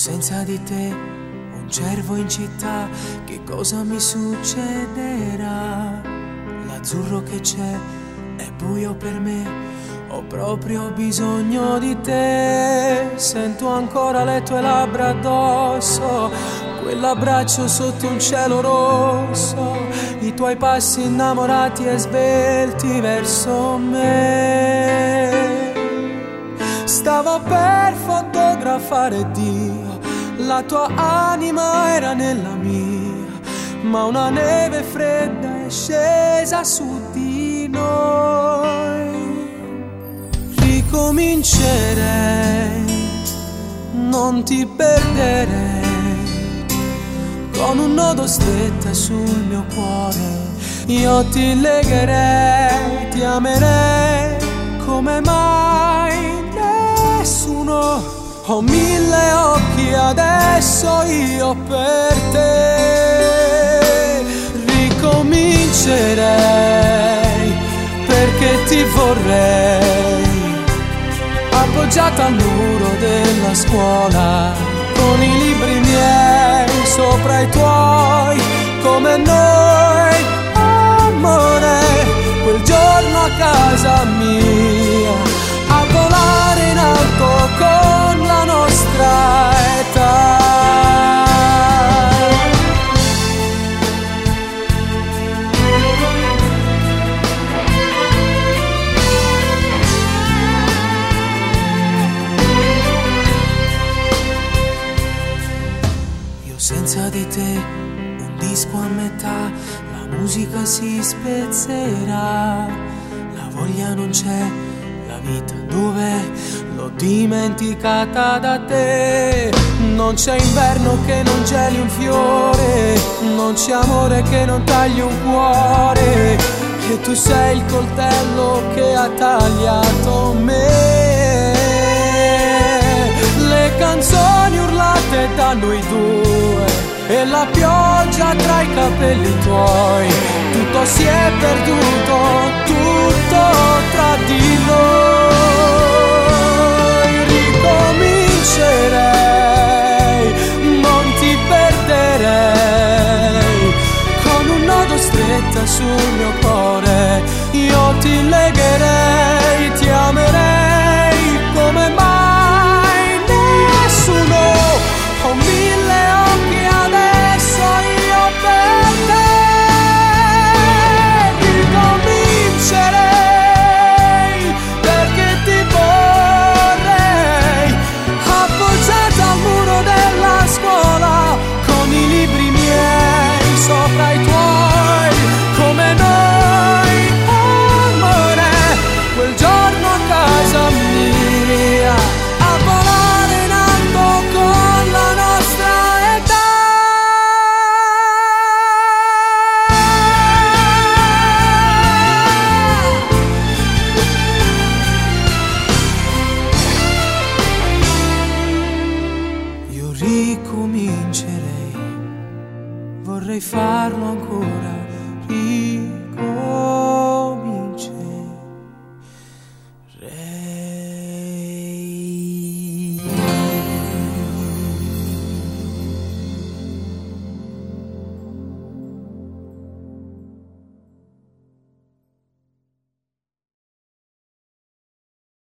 senza di te, un cervo in città, che cosa mi succederà? L'azzurro che c'è è buio per me, ho proprio bisogno di te. Sento ancora le tue labbra addosso, quell'abbraccio sotto un cielo rosso, i tuoi passi innamorati e svelti verso me. Stavo per fotografare Dio, la tua anima era nella mia, ma una neve fredda è scesa su di noi. Ricomincerei, non ti perderei, con un nodo stretto sul mio cuore. Io ti legherei, ti amerei come mai nessuno. Ho 1000 occhi adesso io per te. Ricomincerei perché ti vorrei, appoggiata al muro della scuola, con i libri miei sopra i tuoi, come noi, amore. Quel giorno a casa mia, a volare in alto con la nostra età. Io senza di te, un disco a metà, la musica si spezzerà, la voglia non c'è, la vita dove l'ho dimenticata da te. Non c'è inverno che non geli un fiore, non c'è amore che non tagli un cuore, e tu sei il coltello che ha tagliato me. Le canzoni urlate da noi due e la pioggia tra i capelli tuoi, tutto si è perduto, tutto tra di noi. Ricomincerei, non ti perderei, con un nodo stretto sul mio cuore. Io ti legherei, ti amerei come mai nessuno. Ho 1000 occhi adesso io per te. Ricomincerei perché ti vorrei, appoggiata al muro della scuola, con i libri miei sopra i tuoi, come noi, amore. Quel giorno a casa mia, a volare in alto con la nostra età. Io ricomincerei, vorrei farlo ancora.